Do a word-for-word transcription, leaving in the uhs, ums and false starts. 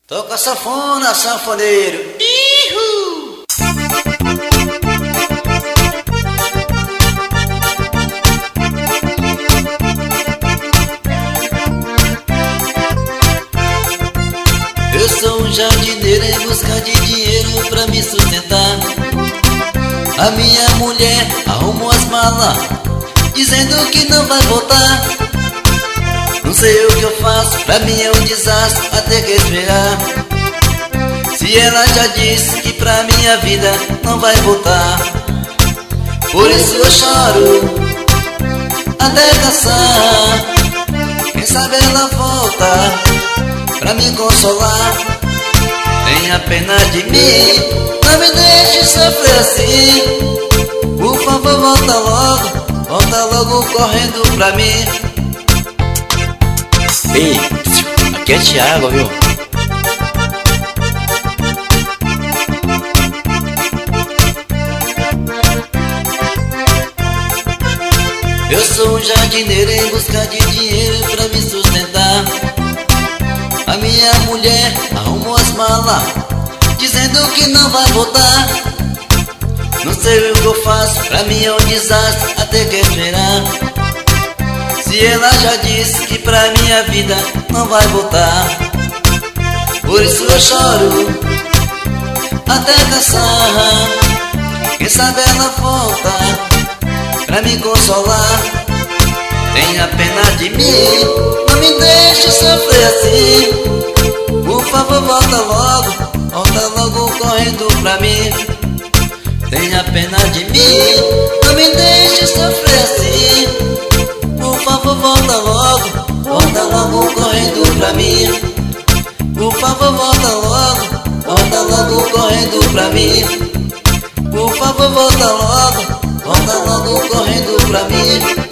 Toca sanfona, sanfoneiro. Ihu! Eu sou um jardineiro em busca de dinheiro pra me sustentar. A minha mulher arrumou as malas, dizendo que não vai voltar. Não sei o que eu faço, pra mim é um desastre até que esperar. Se ela já disse que pra minha vida não vai voltar, por isso eu choro até cansar. Quem sabe ela volta pra me consolar. Tenha pena de mim, não me deixe sofrer assim. Por favor, volta logo, volta logo correndo pra mim. Ei, aqui é Thiago, viu? Eu sou um jardineiro em busca de dinheiro pra me sustentar. A minha mulher arrumou as malas, dizendo que não vai voltar. Não sei o que eu faço, pra mim é um desastre até que esperar. Se ela já disse que pra minha vida não vai voltar, por isso eu choro até cansar. Quem sabe ela volta pra me consolar. Tenha pena de mim, não me deixe sofrer assim. Por favor, volta logo, volta logo correndo pra mim. Tenha pena de mim, não me deixe sofrer assim. Por favor, volta logo, volta logo correndo pra mim. Por favor, volta logo, volta logo correndo pra mim. Por favor, volta logo, volta logo correndo pra mim.